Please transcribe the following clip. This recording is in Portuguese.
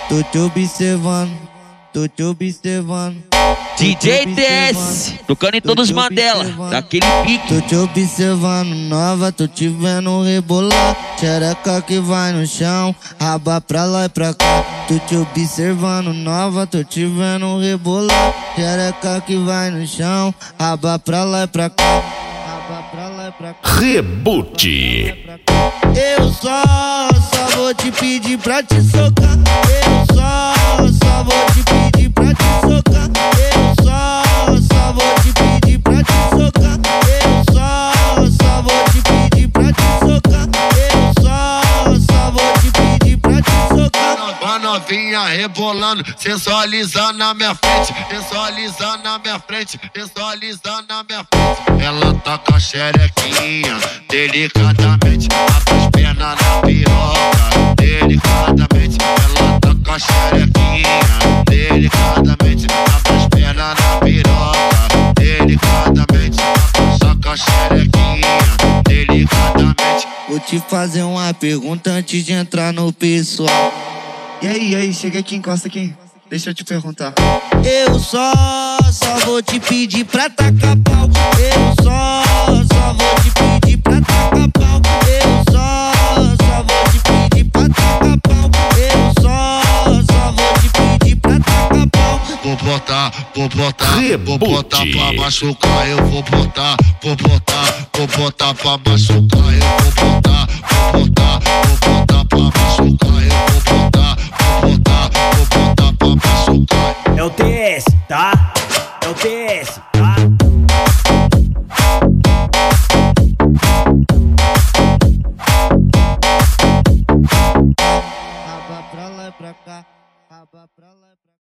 Tô te observando, tô te observando. DJ TS, tocando em todos os Mandela, daquele pique. Tô te observando, nova, tô te vendo rebolar. Xereca que vai no chão, raba pra lá e pra cá. Tô te observando, nova, tô te vendo rebolar. Xereca que vai no chão, raba pra lá e pra cá. Raba pra lá e pra cá. Reboot. Eu só vou te pedir pra te socar. Eu só vou te pedir pra te socar. Eu só vou te pedir pra te socar. Eu só vou te pedir pra te socar. Eu só vou te pedir pra te socar. A novinha rebolando, sensualizando na minha frente, sensualizando na minha frente, sensualizando na minha frente. Ela tá com a xerequinha, delicadamente, abre as pernas na piroca, delicadamente. Ela tá com a xerequinha, delicadamente, abre as pernas na piroca, delicadamente. Saca a xerequinha, delicadamente. Vou te fazer uma pergunta antes de entrar no pessoal. E aí, chega aqui, encosta aqui. Deixa eu te perguntar. Eu só vou te pedir pra tacar pau. Eu só vou te pedir pra tacar pau. Eu só vou te pedir pra tacar pau. Eu só vou te pedir pra tacar pau. Vou botar pra machucar. Eu vou botar pra machucar. Eu vou botar pra machucar. Eu vou botar pra machucar. É o TS, tá? É o TS, tá? Raba pra lá e pra cá. Raba pra lá e pra cá.